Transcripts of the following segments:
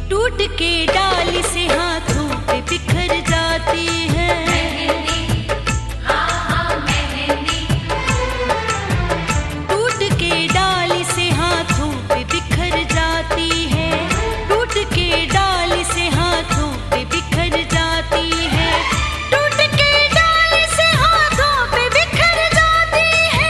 टूट के डाली से हाथों पे बिखर जाती है मेहंदी, हाँ हाँ मेहंदी। टूट के डाली से हाथों पे बिखर जाती है, टूट के डाली से हाथों पे बिखर जाती है, टूट के डाली से हाथों पे बिखर जाती है,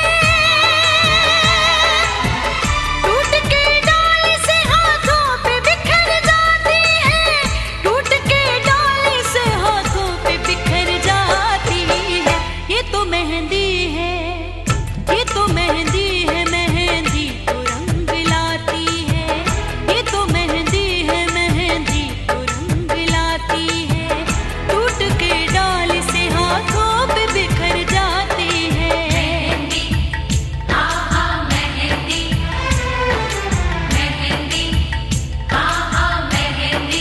टूट के डाली से हाथों पे बिखर जाती है, टूट के डाली से हाथों पे बिखर जाती है। ये तो मेहंदी है, ये तो मेहंदी है, मेहंदी तो रंग लाती है, ये तो मेहंदी है, मेहंदी तो रंग लाती है, टूट के डाली से हाथों पे बिखर जाती है मेहंदी, हाँ हाँ मेहंदी, मेहंदी, हाँ हाँ मेहंदी।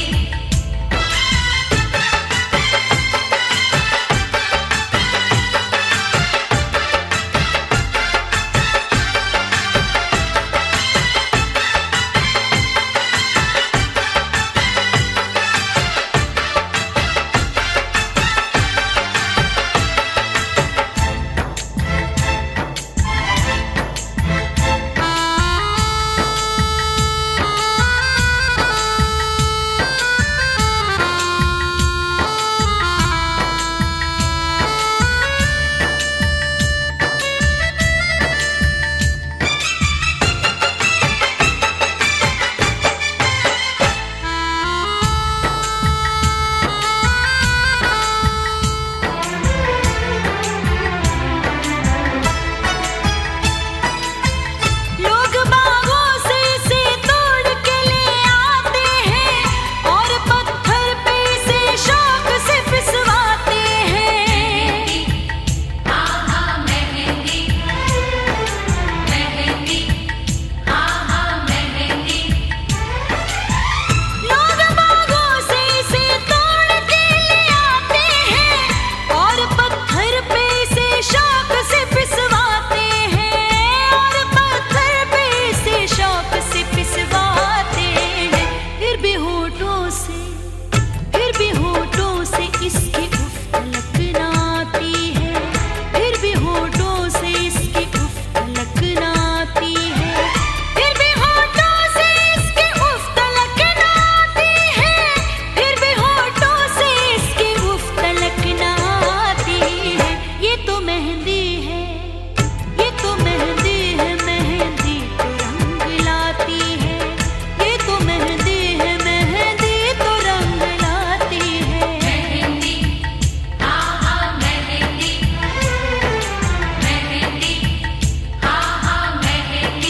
लोग बागों से इसे तोड़ के ले आते हैं और पत्थर पे इसे शौक से पिसवाते हैं, हाँ हाँ मेहंदी, मेहंदी, हाँ हाँ मेहंदी। लोग बागों से इसे तोड़ के ले आते हैं और पत्थर पे इसे शौक से पिसवाते हैं, और पत्थर पे इसे शौक से पिसवाते हैं। फिर भी होठों से, फिर भी होठों से इसके उफ तलक ना आती है, फिर भी होठों से इसके उफ तलक ना आती है, फिर भी होठों से इसके उफ तलक ना आती है, फिर भी होठों से इसके उफ तलक ना आती है। ये तो मेहंदी है, ये तो मेहंदी है, मेहंदी तो रंग लाती है, ये तो मेहंदी है, मेहंदी तो रंग लाती है मेहंदी, हाँ हाँ मेहंदी, मेहंदी, हाँ हाँ मेहंदी।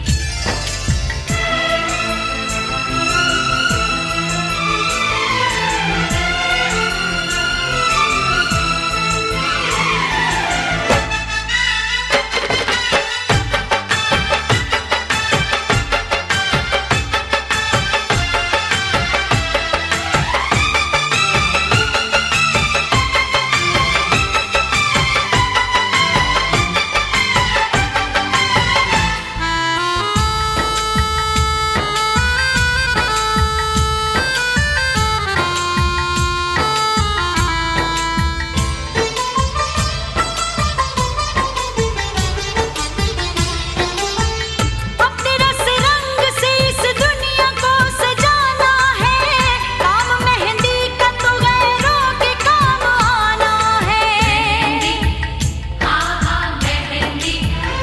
अपने रस रंग से इस दुनिया को सजाना है, काम मेहंदी का तो गैरों के काम आना है मेहंदी, हाँ हाँ मेहंदी,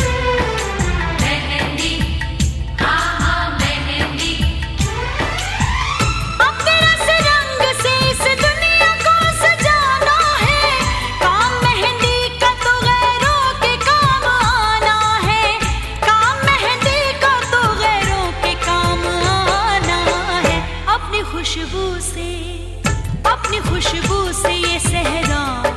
मेहंदी, हाँ हाँ मेहंदी। अपने रस रंग से इस दुनिया को सजाना है, काम मेहंदी का तो गैरों के काम आना है, काम मेहंदी का तो गैरों के काम आना है। अपनी खुशबू से, अपनी खुशबू से ये सहरा